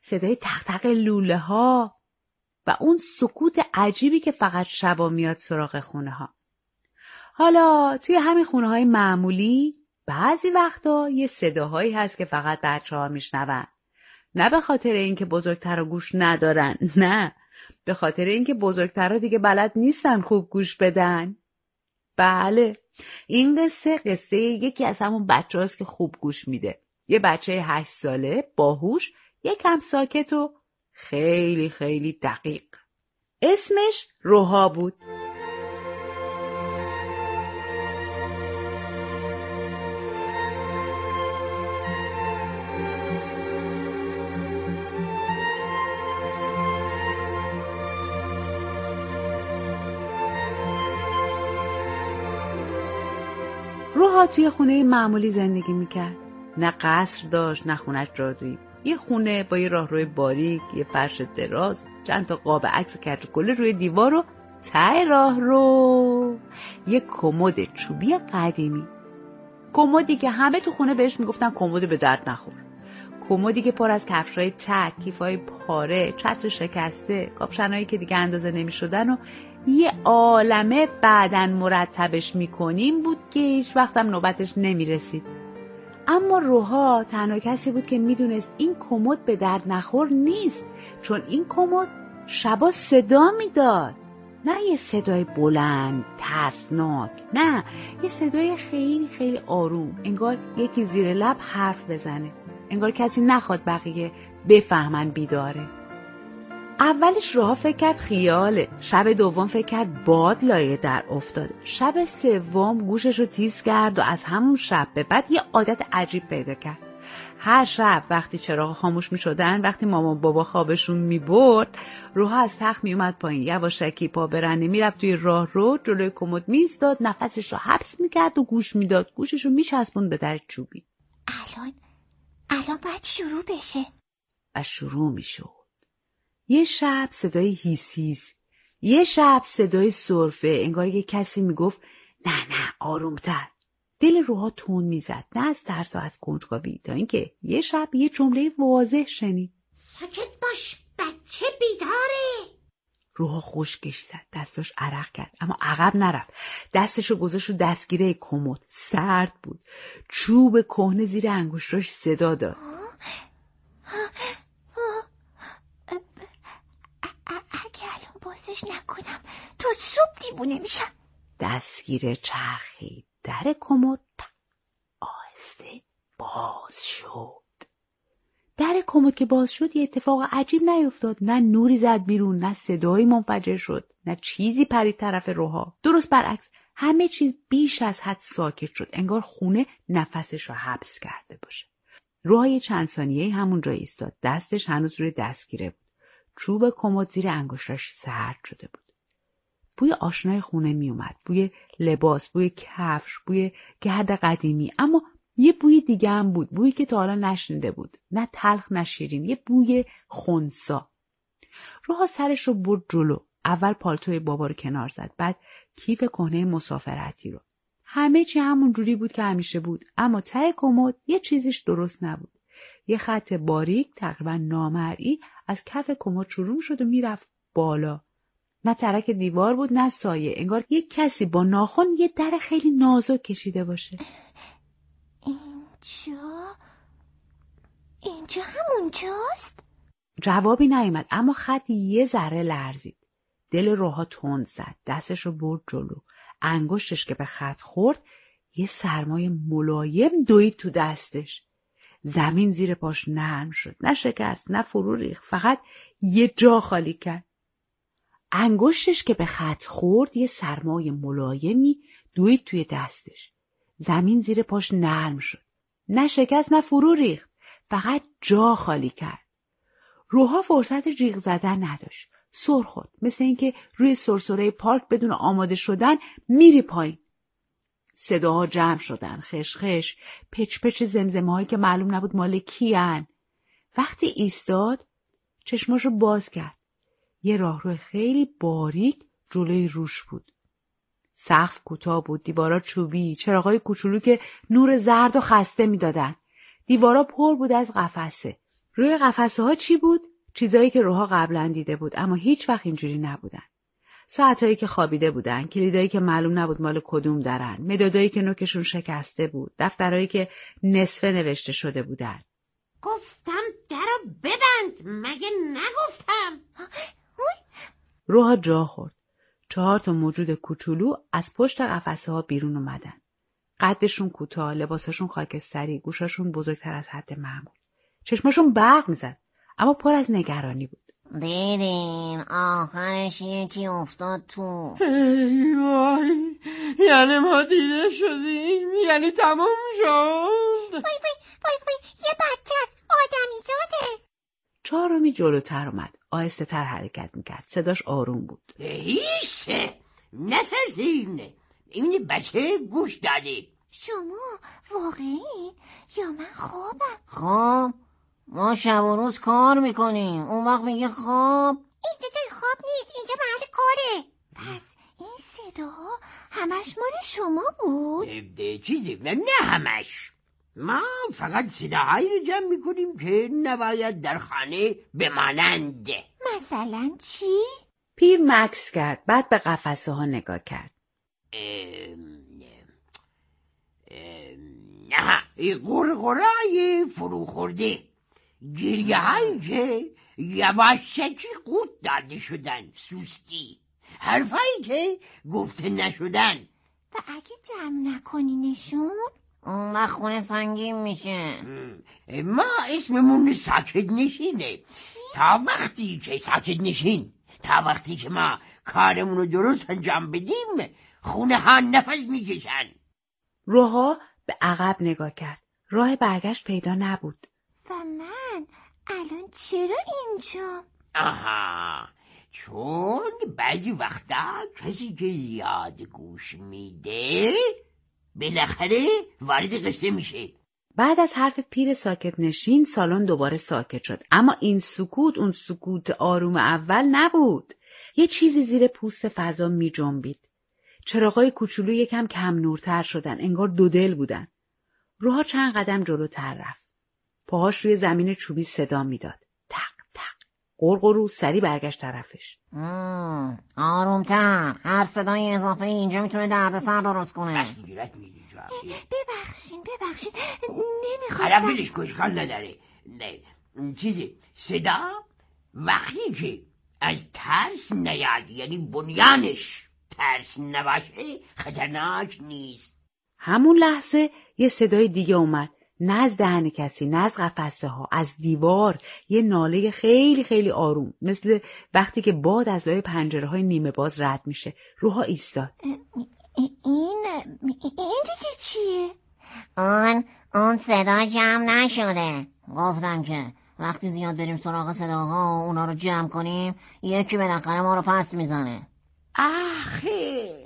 صدای تق تق لوله ها و اون سکوت عجیبی که فقط شبا میاد سراغ خونه ها. حالا توی همین خونه های معمولی بعضی وقتا یه صداهایی هست که فقط بچه‌ها میشنون. نه به خاطر اینکه بزرگترها گوش ندارن، نه، به خاطر اینکه بزرگترها دیگه بلد نیستن خوب گوش بدن. بله، این قصه یکی از همون بچه‌هاست که خوب گوش میده. یه بچه 8 ساله باهوش، یکم ساکت و خیلی خیلی دقیق. اسمش روحا بود. روحا توی خونه معمولی زندگی میکرد. نه قصر داشت، نه خونش جادویی. یه خونه با یه راهروی باریک، یه فرش دراز، چند تا قاب عکس کچکول روی دیوار و ته راهرو یه کمد چوبی قدیمی. کمدی که همه تو خونه بهش میگفتن کمد به درد نخور. کمدی که پر از کفشای تک، کیفای پاره، چتر شکسته، کاپشنایی که دیگه اندازه نمیشدن و یه عالمه بعدن مرتبش میکنیم بود که هیچ وقتم نوبتش نمیرسید. اما روحا تنها کسی بود که میدونست این کمد به درد نخور نیست، چون این کمد شبا صدا میداد. نه یه صدای بلند ترسناک، نه، یه صدای خیلی خیلی آروم، انگار یکی زیر لب حرف بزنه، انگار کسی نخواد بقیه بفهمن بیداره. اولش روحا فکر کرد خیاله، شب دوم فکر کرد باد لایه در افتاده، شب سوم گوشش رو تیز کرد و از همون شب به بعد یه عادت عجیب پیدا کرد. هر شب وقتی چراغ خاموش می شدن، وقتی مامان بابا خوابشون می برد، روحا از تخت می اومد پایین، یواشکی پا برهنه می رفت توی راه رو، جلوی کمد می ایستاد، نفسش رو حبس می کرد و گوش می داد، گوشش رو می چسبوند به در چوبی. الان باید شروع بشه. و شروع می شد. یه شب صدای هیسیس، یه شب صدای سرفه، انگار یه کسی میگفت نه آرومتر. دل روحا تون میزد، نه از ترس و از کنجکاوی، تا اینکه یه شب یه جمله واضح شنید. ساکت باش، بچه بیداره. روحا خشکش زد، دستش عرق کرد، اما عقب نرفت. دستشو گذاشت رو دستگیره کمد. سرد بود، چوب کهنه زیر انگشتاش صدا داد. اگه الان بازش نکنم تو صبح دیوونه میشم. دستگیره چرخید، در کمد آهسته باز شد. در کمد که باز شد یه اتفاق عجیب نیفتاد. نه نوری زد بیرون، نه صدایی منفجر شد، نه چیزی پرید طرف روحا. درست برعکس، همه چیز بیش از حد ساکت شد، انگار خونه نفسش رو حبس کرده باشه. روحا یه چند ثانیه همون جای ایستاد، دستش هنوز روی دستگیره بود. چوب کمد زیر انگشتاش سرد شده بود. بوی آشنای خونه می اومد، بوی لباس، بوی کفش، بوی گرد قدیمی، اما یه بوی دیگه هم بود، بویی که تا حالا نشنیده بود، نه تلخ نه شیرین، یه بوی خنثی. روحا سرش رو برد جلو، اول پالتوی بابا رو کنار زد، بعد کیف کهنه مسافرتی رو. همه چی همون جوری بود که همیشه بود، اما ته کمد یه چیزیش درست نبود. یه خط باریک تقریبا نامرئی از کف کمد شروع شد و میرفت بالا. نه ترک دیوار بود نه سایه، انگار یه کسی با ناخن یه در خیلی نازک کشیده باشه. اینجا همونجاست؟ جوابی نیامد، اما خط یه ذره لرزید. دل روحا تند زد، دستش رو برد جلو. انگشتش که به خط خورد، یه سرمای ملایم دوید تو دستش. زمین زیر پاش نرم شد، نه شکست نه فرو ریخت، فقط یه جا خالی کرد. انگشتش که به خط خورد یه سرمای ملایمی دوید توی دستش. زمین زیر پاش نرم شد، نه شکست نه فرو ریخت، فقط جا خالی کرد. روحا فرصت جیغ زدن نداشت. سر خورد، مثل اینکه روی سرسره پارک بدون آماده شدن میری پایین. صداها جمع شدن، خشخش، پچ پچ زمزمه‌هایی که معلوم نبود مال کیان. وقتی ایستاد چشماشو باز کرد. یه راهرو خیلی باریک جلوی روش بود. سقف کوتاه بود، دیوارا چوبی، چراغای کوچولو که نور زرد و خسته میدادن. دیوارا پر بود از قفسه. روی قفسه ها چی بود؟ چیزایی که روحا قبلا دیده بود اما هیچ وقت اینجوری نبودن. ساعتایی که خوابیده بودن، کلیدایی که معلوم نبود مال کدوم درن، مدادایی که نوکشون شکسته بود، دفترایی که نصفه نوشته شده بودن. گفتم درو ببند، مگه نگفتم؟ روحا جا خورد. 4 تا موجود کوچولو از پشت قفسه ها بیرون اومدن. قدشون کوتاه، لباسشون خاکستری، گوشاشون بزرگتر از حد معمول. چشماشون برق میزد اما پر از نگرانی بود. دیدین آخرش یکی افتاد تو. ای وای، یعنی ما دیده شدیم؟ یعنی تموم شد؟ وای یه بچه از آدمی زاده. 4 جلوتر اومد. آهسته تر حرکت میکرد. صداش آروم بود. هیچه، نترسین، این بچه گوش داده. شما واقعی؟ یا من خوابم؟ خواب؟ ما شب و روز کار میکنیم، اون وقت میگه خواب. اینجا جای خواب نیست، اینجا محل کاره. پس این صداها همش مال شما بود؟ چیزی نه همش. ما فقط صداهایی رو جمع میکنیم که نباید در خانه بمانند. مثلا چی؟ پیر مکث کرد. بعد به قفسه ها نگاه کرد. نه، غرغرای فرو خورده، گریه هایی که یواشکی قوت داده شدن، سوسکی، حرفایی که گفته نشدن. و اگه جمع نکنینشون؟ اون وقت خونه سنگین میشه. ما اسممون ساکت نشینه. تا وقتی که ساکت نشین، تا وقتی که ما کارمون رو درست انجام بدیم، خونه ها نفس میکشن. روحا به عقب نگاه کرد. راه برگشت پیدا نبود. و من الان چرا اینجا؟ آها، چون بعضی وقتا کسی که زیاد گوش میده بالاخره وارد قصه میشه. بعد از حرف پیر ساکت نشین سالن دوباره ساکت شد. اما این سکوت اون سکوت آروم اول نبود. یه چیزی زیر پوست فضا می جنبید. چراغای کوچولو یکم کم نورتر شدن. انگار دو دل بودن. روحا چند قدم جلوتر رفت. پاهاش روی زمین چوبی صدا میداد. تق تق. قرقرو سری برگشت طرفش. آرومتر. هر صدای اضافه اینجا میتونه دردسر درست کنه. بس میگیرد میگیرد. ببخشین نمیخواستم. خراب بلش کشکال نداره. نه چیزی صدا وقتی که از ترس نیاد، یعنی بنیانش ترس نباشه، خطرناک نیست. همون لحظه یه صدای دیگه اومد. نه از دهن کسی، نه از قفسه ها، از دیوار. یه ناله خیلی خیلی آروم، مثل وقتی که باد از لای پنجره های نیمه باز رد میشه. روحا ایستاد. این دیگه چیه؟ اون صدا جمع نشده. گفتم که وقتی زیاد بریم سراغ صداها و اونا رو جمع کنیم، یکی بالاخره ما رو پس میزنه. آخه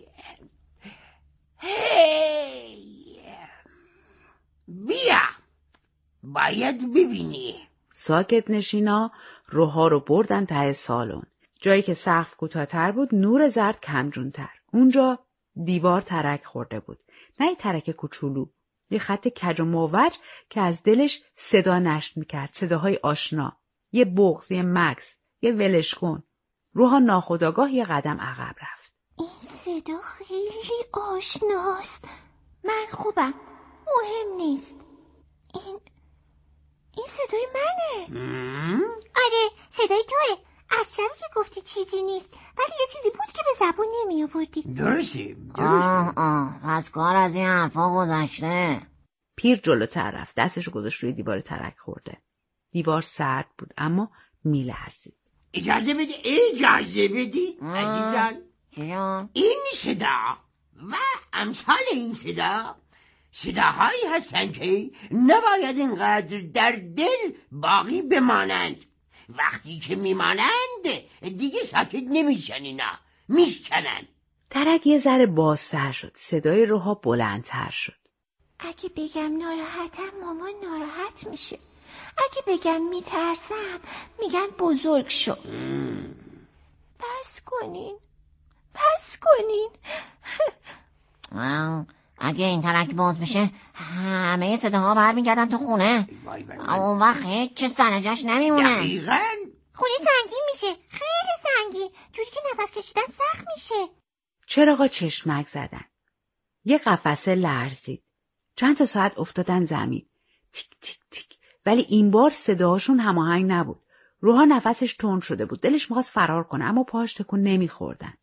بیا، باید ببینی. ساکت نشینا روحا رو بردن ته سالن. جایی که سقف کوتاه‌تر بود، نور زرد کمجون‌تر. اونجا دیوار ترک خورده بود. نه یه ترک کوچولو، یه خط کج و موج که از دلش صدا نشت میکرد. صداهای آشنا. یه بغض، یه مکث، یه ولش کن. روحا ناخودآگاه یه قدم عقب رفت. این صدا خیلی آشناست. من خوبم، مهم نیست. این صدای منه. آره، صدای توه. از شبی که گفتی چیزی نیست، ولی یه چیزی بود که به زبون نمی آوردی. درسته. پس کار از این حرفا گذشته. پیر جلوتر رفت. دستشو گذاشت روی دیوار ترک خورده. دیوار سرد بود اما میلرزید. اجازه بدی عزیزان. این صدا و امثال این صداهایی هستند که نباید اینقدر در دل باقی بمانند. وقتی که میمانند دیگه ساکت نمیشن، اینا میشکنن. ترک یه ذره بازتر شد. صدای روحا بلندتر شد. اگه بگم ناراحتم مامان ناراحت میشه. اگه بگم میترسم میگن بزرگ شو. پس کنین. اگه این ترک باز بشه همه صداها برمیگردن تو خونه. اون وقت هیچ سرجاش نمیمونه. دقیقاً. خونه سنگین میشه، خیلی سنگین، جوری که نفس کشیدن سخت میشه. چراغا چشمک زدن. یه قفسه لرزید. چند تا ساعت افتادن زمین. تیک تیک تیک. ولی این بار صداهاشون هماهنگ نبود. روحا نفسش تند شده بود. دلش می‌خواست فرار کنه اما پاهاش تکون نمی‌خوردن.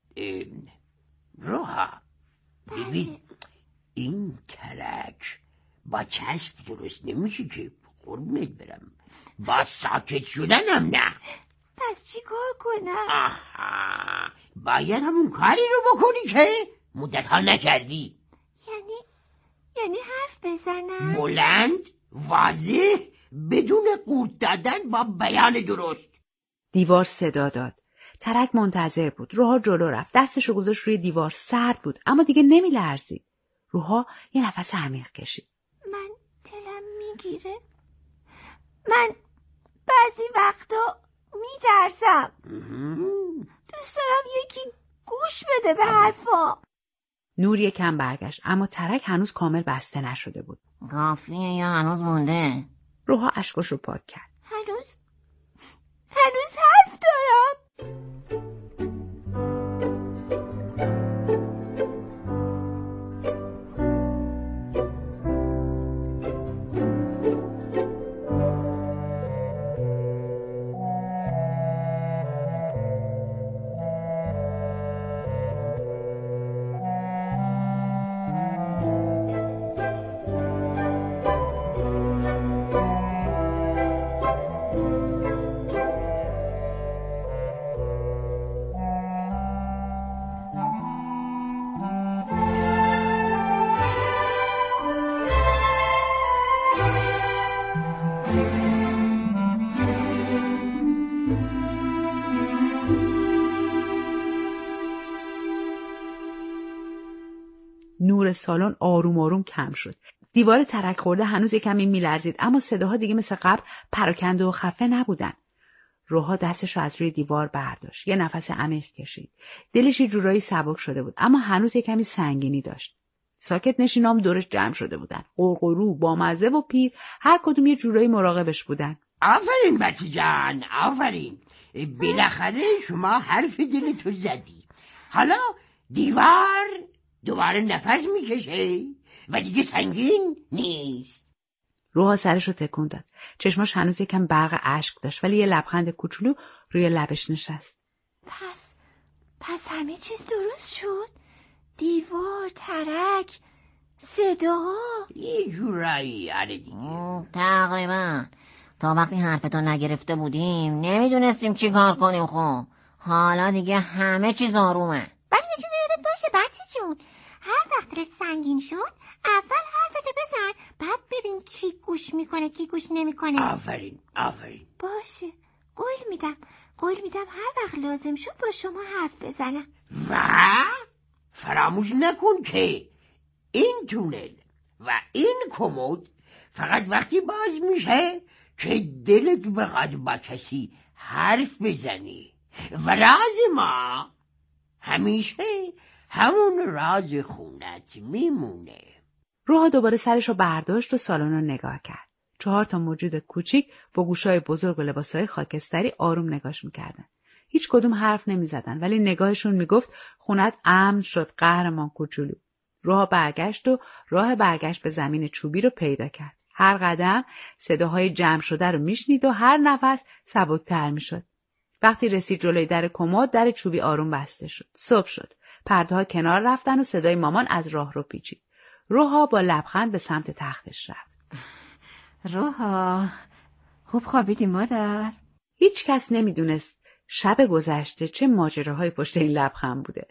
روحا ببین این ترک با چسب درست نمیشه که، قربونت برم. با ساکت شدنم نه. پس چی کار کنم؟ آها، باید همون کاری رو بکنی که مدت‌ها نکردی. یعنی حرف بزنم؟ بلند، واضح، بدون قورت دادن با بیان درست. دیوار صدا داد. ترک منتظر بود. روحا جلو رفت. دستشو گذاشت روی دیوار. سرد بود اما دیگه نمی‌لرزید. روحا یه نفس عمیق کشید. من دلم میگیره. من بعضی وقتا میترسم. دوست دارم یکی گوش بده به حرفا. نور یکم برگشت اما ترک هنوز کامل بسته نشده بود. کافیه یا هنوز مونده؟ روحا اشکاشو پاک کرد. هنوز حرف دارم. نور سالن آروم آروم کم شد. دیوار ترک خورده هنوز یکمی میلرزید اما صداها دیگه مثل قبل پراکنده و خفه نبودن. روحا دستشو از روی دیوار برداشت. یه نفس عمیق کشید. دلش یه جورایی سبک شده بود اما هنوز یکمی سنگینی داشت. ساکت نشینام دورش جمع شده بودن. قرقرو، بامزه و پیر هر کدوم یه جورایی مراقبش بودن. آفرین بچه جان، آفرین. بالاخره شما حرف دلتو زدی. حالا دیوار دوباره نفس میکشه و دیگه سنگین نیست. روحا سرشو تکون داد. چشماش هنوز یکم برق اشک داشت ولی یه لبخند کوچولو روی لبش نشست. پس همه چیز درست شد؟ دیوار، ترک، صداها. یه جورایی آره دیگه. تقریبا تا وقتی حرفتو نگرفته بودیم نمیدونستیم چی کار کنیم. خب حالا دیگه همه چیز آرومه. ولی یه چیزی یادت باشه بچه جون، هر وقت دلت سنگین شد اول حرفتو بزن، بعد ببین کی گوش میکنه کی گوش نمیکنه. آفرین. باشه، قول میدم هر وقت لازم شد با شما حرف بزنم. و فراموش نکن که این تونل و این کمد فقط وقتی باز میشه که دلت بخواد با کسی حرف بزنی و راز ما همیشه همون راز خونت میمونه. روحا دوباره سرشو برداشت و سالن رو نگاه کرد. 4 تا موجود کوچیک با گوشای بزرگ و لباسای خاکستری آروم نگاش میکردن. هیچ کدوم حرف نمیزدن ولی نگاهشون میگفت خونت امن شد قهرمان کوچولو. روحا برگشت و راه برگشت به زمین چوبی رو پیدا کرد. هر قدم صداهای جمع شده رو میشنید و هر نفس سبکتر میشد. وقتی رسید جلوی در کمد، در چوبی آروم بسته شد. صبح شد. پرده‌ها کنار رفتن و صدای مامان از راه رو پیچید. روحا با لبخند به سمت تختش رفت. روحا خوب خوابیدی مادر؟ هیچ کس نمیدونست شب گذشته چه ماجراهای پشت این لبخند بوده.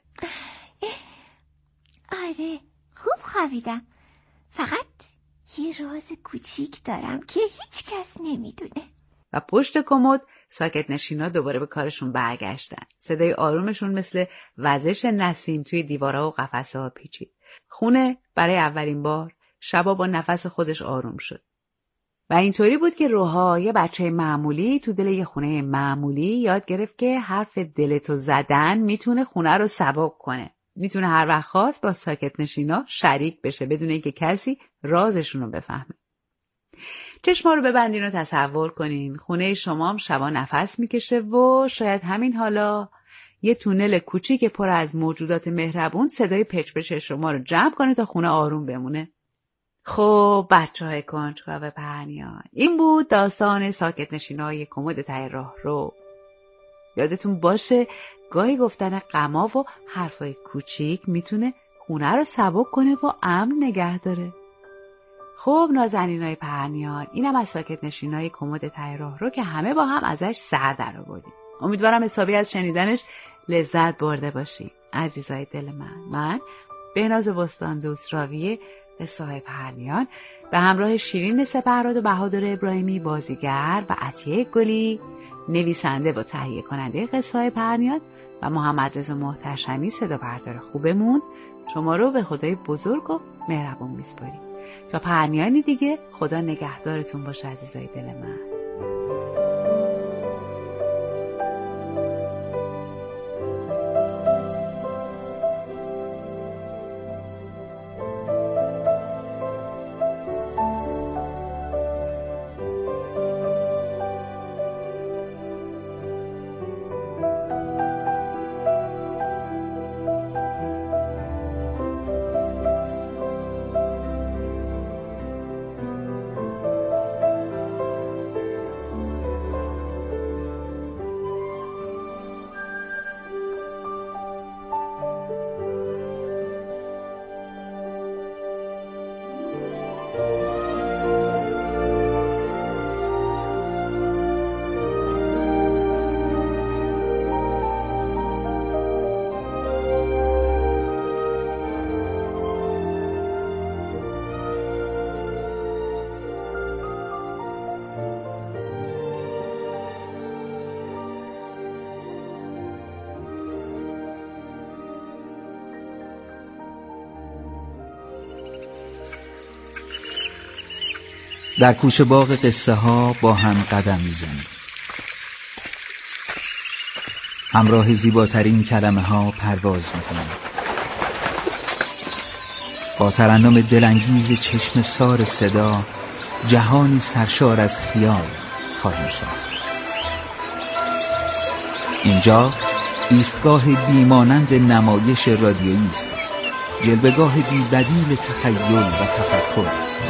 آره خوب خوابیدم. فقط یه راز کوچیک دارم که هیچ کس نمیدونه. و پشت کمد ساکت نشینا دوباره به کارشون برگشتن. صدای آرومشون مثل وزش نسیم توی دیوارها و قفسه‌ها پیچید. خونه برای اولین بار شبا با نفس خودش آروم شد. و اینطوری بود که روحا یه بچه معمولی تو دل یه خونه معمولی یاد گرفت که حرف دلتو زدن میتونه خونه رو سبک کنه. میتونه هر وقت خواست با ساکت نشینا شریک بشه بدون اینکه کسی رازشون رو بفهمه. چشما رو ببندین و تصور کنین خونه شما هم شبا نفس میکشه و شاید همین حالا یه تونل کوچیک پر از موجودات مهربون صدای پچ شما رو جمع کنه تا خونه آروم بمونه. خب بچه‌های کنجکاو پهنیان، این بود داستان ساکت نشینای کمد ته راه رو. یادتون باشه گاهی گفتن غما و حرفای کوچیک میتونه خونه رو سبک کنه و امن نگه داره. خب نازنینای پهنیان، اینم از ساکت نشینای کمد ته راه رو که همه با هم ازش سر در آوردیم. امیدوارم حسابی از شنیدنش لذت برده باشی. عزیزای دل من بهناز بستان دوست راویه قصه های پهنیان به همراه شیرین سپهراد و بهادر ابراهیمی بازیگر و عطیه گلی نویسنده و تهیه کننده قصه های پهنیان و محمد رضا محتشمی صدا بردار خوبمون شما رو به خدای بزرگ و مهربون میسپاریم. تا پهنیانی دیگه، خدا نگهدارتون باشه عزیزای دل من. در کوچه باغ قصه ها با هم قدم میزنیم. همراه زیباترین کلمه ها پرواز میکنیم. با ترنم دلانگیز چشم سار صدا جهانی سرشار از خیال خواهیم ساخت. اینجا ایستگاه بیمانند نمایش رادیویی است، جلوه‌گاه بی‌بدیل تخیل و تفکر.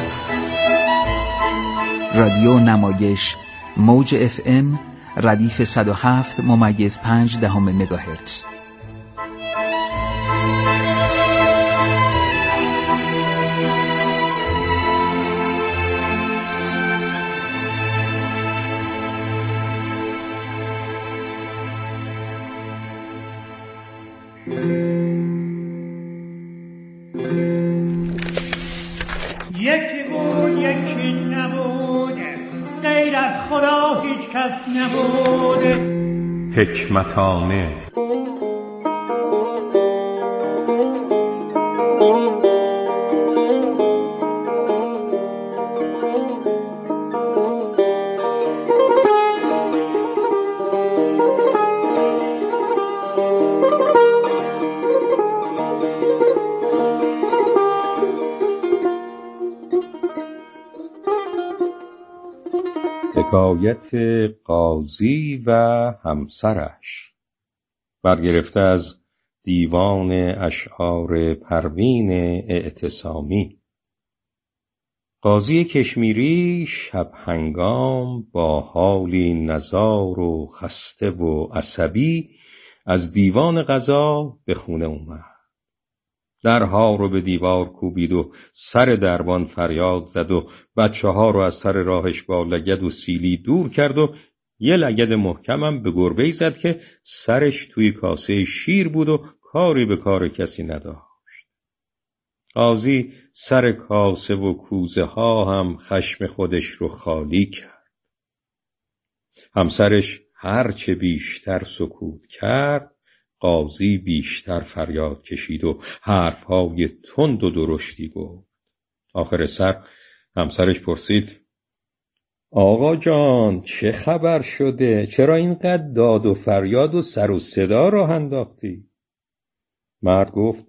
رادیو نمایش موج FM ردیف 107.5 مگاهرتز. یکی بود یکی نبوده، غیر از خدا هیچ کس نبوده. حکمتانه حکایت قاضی و همسرش، برگرفته از دیوان اشعار پروین اعتصامی. قاضی کشمیری شب هنگام با حالی نزار و خسته و عصبی از دیوان قضا به خونه اومد. درها رو به دیوار کوبید و سر دربان فریاد زد و بچه‌ها رو از سر راهش با لگد و سیلی دور کرد و یه لگد محکمم به گربه‌ای زد که سرش توی کاسه شیر بود و کاری به کار کسی نداشت. قاضی سر کاسه و کوزه ها هم خشم خودش رو خالی کرد. همسرش هرچه بیشتر سکوت کرد، قاضی بیشتر فریاد کشید و حرفهای تند و درشتی گفت. آخر سر همسرش پرسید: آقا جان، چه خبر شده؟ چرا اینقدر داد و فریاد و سر و صدا راه انداختی؟ مرد گفت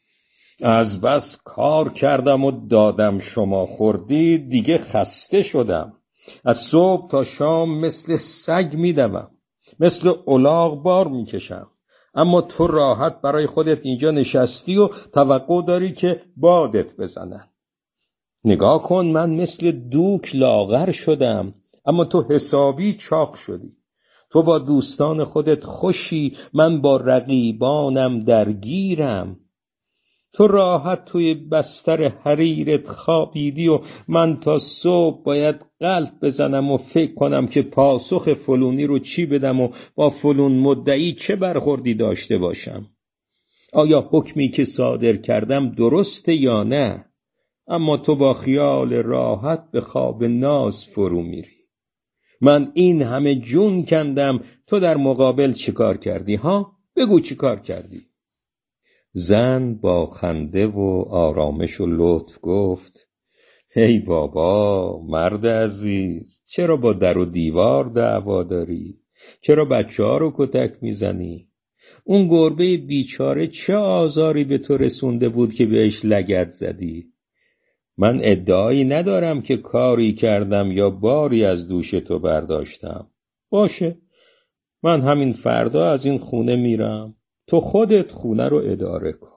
از بس کار کردم و دادم شما خوردی، دیگه خسته شدم. از صبح تا شام مثل سگ میدوم، مثل الاغ بار میکشم. اما تو راحت برای خودت اینجا نشستی و توقع داری که بادت بزنن. نگاه کن، من مثل دوک لاغر شدم، اما تو حسابی چاق شدی. تو با دوستان خودت خوشی، من با رقیبانم درگیرم. تو راحت توی بستر حریرت خوابیدی و من تا صبح باید قلب بزنم و فکر کنم که پاسخ فلونی رو چی بدم و با فلون مدعی چه برخوردی داشته باشم. آیا حکمی که صادر کردم درسته یا نه؟ اما تو با خیال راحت به خواب ناز فرو میری. من این همه جون کندم، تو در مقابل چیکار کردی ها؟ بگو چیکار کردی؟ زن با خنده و آرامش و لطف گفت ای بابا مرد عزیز، چرا با در و دیوار دعوا داری؟ چرا بچه ها رو کتک میزنی؟ اون گربه بیچاره چه آزاری به تو رسونده بود که بهش لگد زدی؟ من ادعایی ندارم که کاری کردم یا باری از دوش تو برداشتم. باشه، من همین فردا از این خونه میرم، تو خودت خونه رو اداره کن.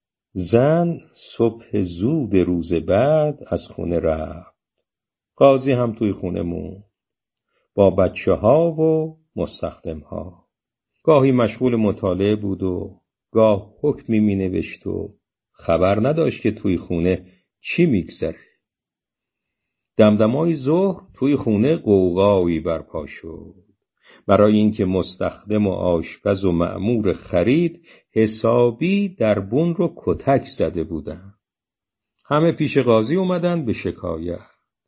زن صبح زود روز بعد از خونه رفت. قاضی هم توی خونه موند با بچه ها و مستخدم ها. گاهی مشغول مطالعه بود و گاه حکمی می نوشت و خبر نداشت که توی خونه چی میگذره. دمدمای ظهر توی خونه غوغایی برپا شد. برای اینکه مستخدم و آشپز و مأمور خرید حسابی دربون رو کتک زده بودن. همه پیش قاضی اومدن به شکایت.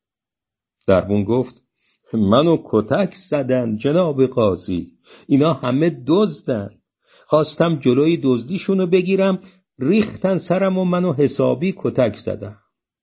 دربون گفت منو کتک زدن جناب قاضی، اینا همه دزدن. خواستم جلوی دزدیشونو بگیرم، ریختن سرم و منو حسابی کتک زدن.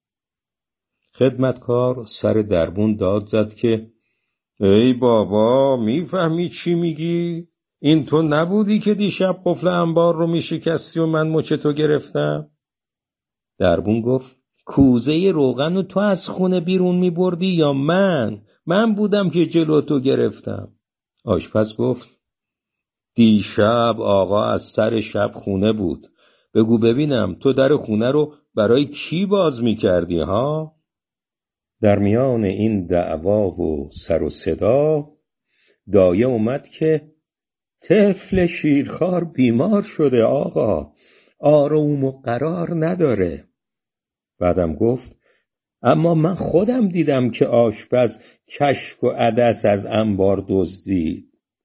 خدمتکار سر دربون داد زد که ای بابا، میفهمی چی میگی؟ این تو نبودی که دیشب قفل انبار رو میشکستی و من مچتو گرفتم؟ دربون گفت کوزه روغن رو تو از خونه بیرون میبردی یا من بودم که جلو تو گرفتم. آشپز گفت دیشب آقا از سر شب خونه بود. بگو ببینم تو در خونه رو برای کی باز میکردی ها؟ در میان این دعوا و سر و صدا دایه اومد که طفل شیرخوار بیمار شده آقا، آروم و قرار نداره. بعدم گفت اما من خودم دیدم که آشپز کشک و عدس از انبار دزدید.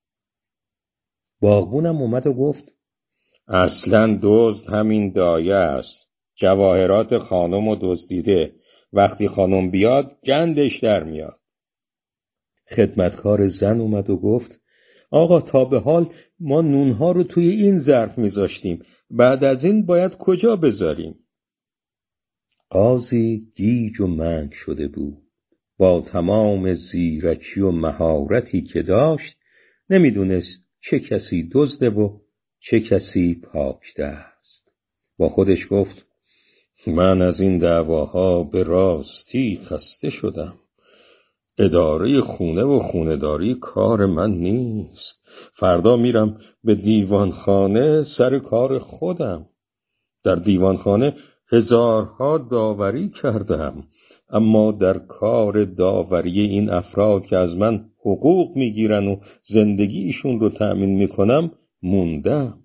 باغبونم اومد و گفت اصلاً دزد همین دایه است، جواهرات خانم رو دزدیده، وقتی خانم بیاد گندش در میاد. خدمتکار زن اومد و گفت آقا تا به حال ما نونها رو توی این ظرف میذاشتیم، بعد از این باید کجا بذاریم؟ قاضی گیج و منگ شده بود. با تمام زیرکی و مهارتی که داشت نمیدونست چه کسی دزده و چه کسی پاک دست. با خودش گفت من از این دعواها به راستی خسته شدم. اداره خونه و خونه‌داری کار من نیست. فردا میرم به دیوانخانه سر کار خودم. در دیوانخانه هزارها داوری کردم، اما در کار داوری این افراد که از من حقوق میگیرن و زندگیشون رو تأمین میکنم موندم.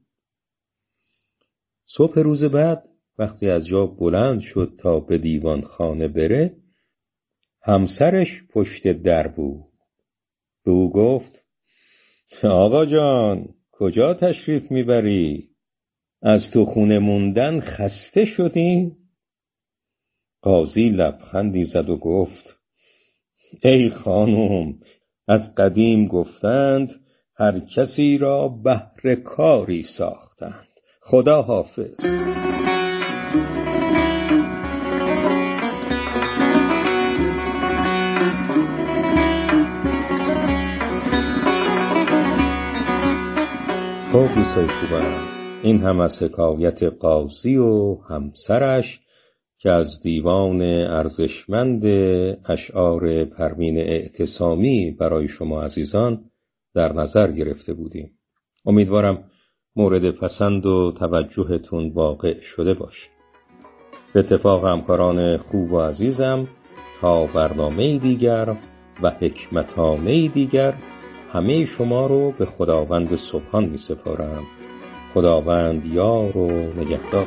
صبح روز بعد وقتی از جا بلند شد تا به دیوانخانه بره، همسرش پشت در بود. به او گفت آقا جان کجا تشریف میبری؟ از تو خونه موندن خسته شدی؟ قاضی لبخندی زد و گفت ای خانم، از قدیم گفتند هر کسی را بهر کاری ساختند. خدا حافظ. خب دوستای خوبم، این هم از حکایت قاضی و همسرش که از دیوان ارزشمند اشعار پروین اعتصامی برای شما عزیزان در نظر گرفته بودیم. امیدوارم مورد پسند و توجهتون واقع شده باشه. به اتفاق همکاران خوب و عزیزم تا برنامه دیگر و حکمتانه دیگر همه شما رو به خداوند سبحان می سپارم. خداوند یار و نگهدار.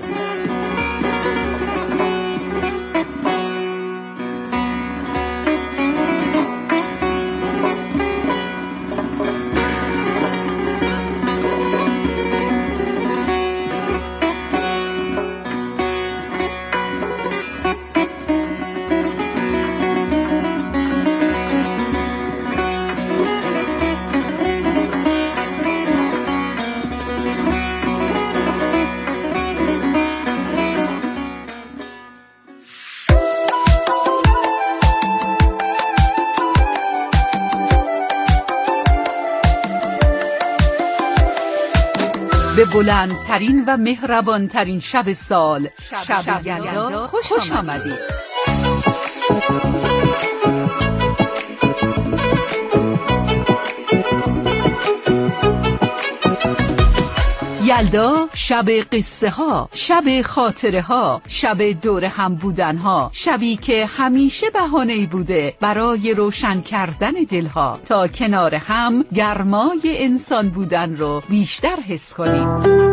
به بلندترین و مهربانترین شب سال، شب یلدا خوش آمدید. یلدا شب قصه ها، شب خاطره ها، شب دور هم بودن ها، شبی که همیشه بهانه‌ای بوده برای روشن کردن دلها تا کنار هم گرمای انسان بودن رو بیشتر حس کنیم.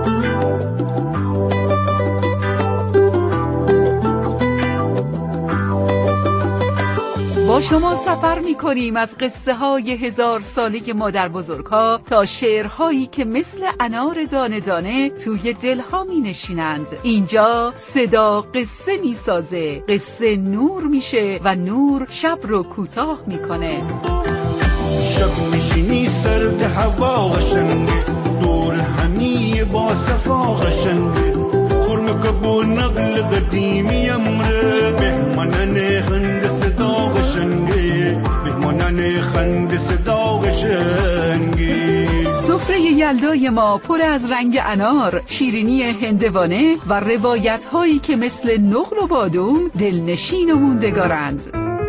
با شما سفر می‌کنیم از قصه های 1000 ساله مادر بزرگ‌ها تا شعرهایی که مثل انار دانه دانه توی دلها می‌نشینند. اینجا صدا قصه می‌سازه، قصه نور میشه و نور شب رو کوتاه می‌کنه. شب میشینی سرد هوا قشنگه، دور همی با صفا قشنگه، خرم کبو نقل قدیمی امره، بهمانن خند صدا قشنگه، بهمانن خند صدا قشنگه. سفره یلدای ما پر از رنگ انار، شیرینی هندوانه و روایت هایی که مثل نقل و بادوم دلنشین و موندگارند.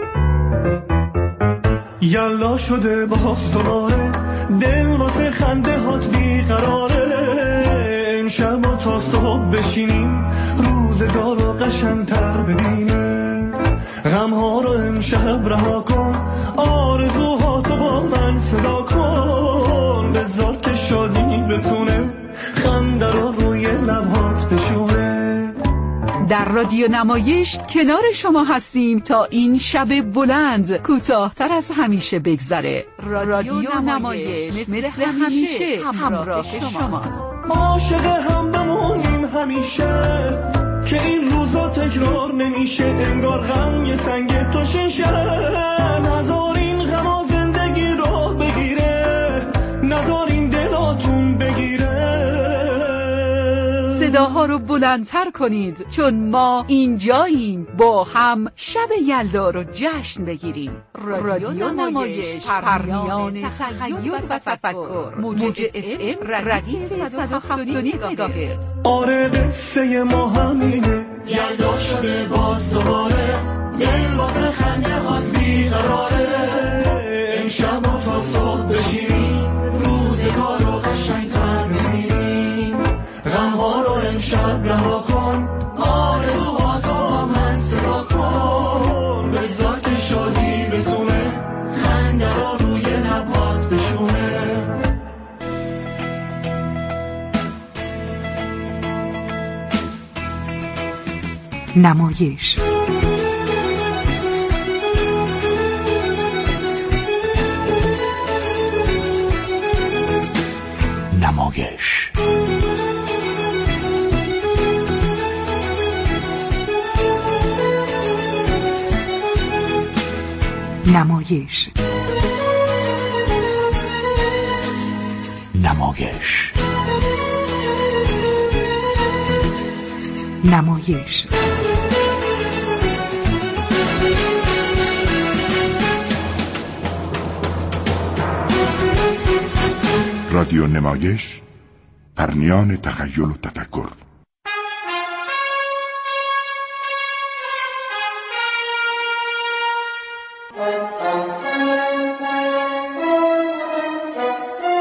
یلا شده باز دوباره، دل واسه خنده هات بیقراره، امشب تا صبح بشینیم روزگار رو قشنگتر ببینیم، غمها رو امشب رها کن، آرزوهاتو با من صدا کن، بذار که شادی بتونه خنده رو روی لبهات بشونه. در رادیو نمایش کنار شما هستیم تا این شب بلند کوتاه‌تر از همیشه بگذره. رادیو نمایش مثل همیشه همراه شماست. عاشق هم بمونیم همیشه که این روزا تکرار نمیشه، انگار غم یه سنگ تو شیشه، نذار این غم زندگی رو بگیره، نذار این دلاتون بگیره. صداها رو بلندتر کنید چون ما اینجاییم با هم شب یلدا رو جشن بگیریم. رادیو نمایش پرمیان تخیل و تفکر، موج FM ردیف 107.9 مگاهرتز. آره قصه ما همینه، یلدا شده باز دوباره، دل واسه خنده هات بیقراره، امشب تا صبح بشینیم روزگار رو قشنگتر ببینیم، غمها رو امشب رها کن، آرزوهاتو با من صدا کن، بذار که شادی بتونه خنده رو روی لبات بشونه. نمایش نمایش نمایش نمایش نمایش رادیو نمایش پرنیان تخیل و تفکر.